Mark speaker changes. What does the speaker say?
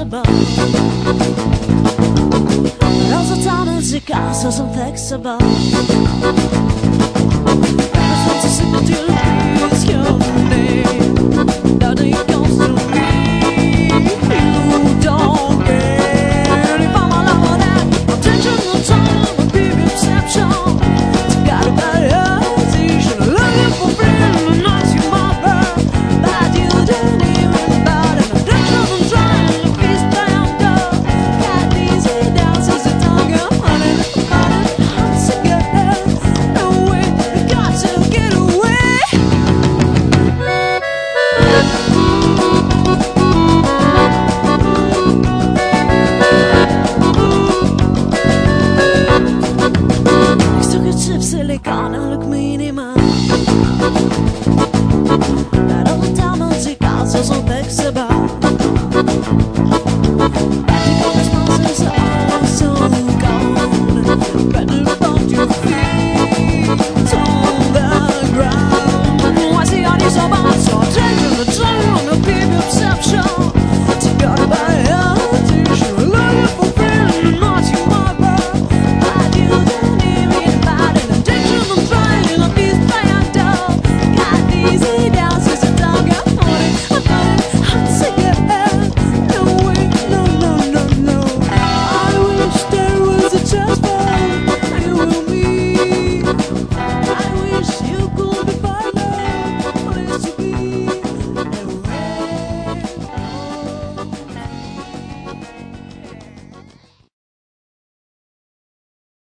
Speaker 1: flexible. Als het aan een ziekenhuis is onflexible. Want ze zit natuurlijk niet gewoon nee. Dat ik kans doe niet. You don't care. If I'm all over that attention, time, baby exception. Got a bad hesitation. Looking for freedom and not your mother. But you don't even about it. Attention and trying to peace down go. Got these head down since the tongue I'm running about it. I'm sick of it. No way, we got to get away. Ik zoek het chips elegant minimum. Maar alle dames, ik als zo flexible.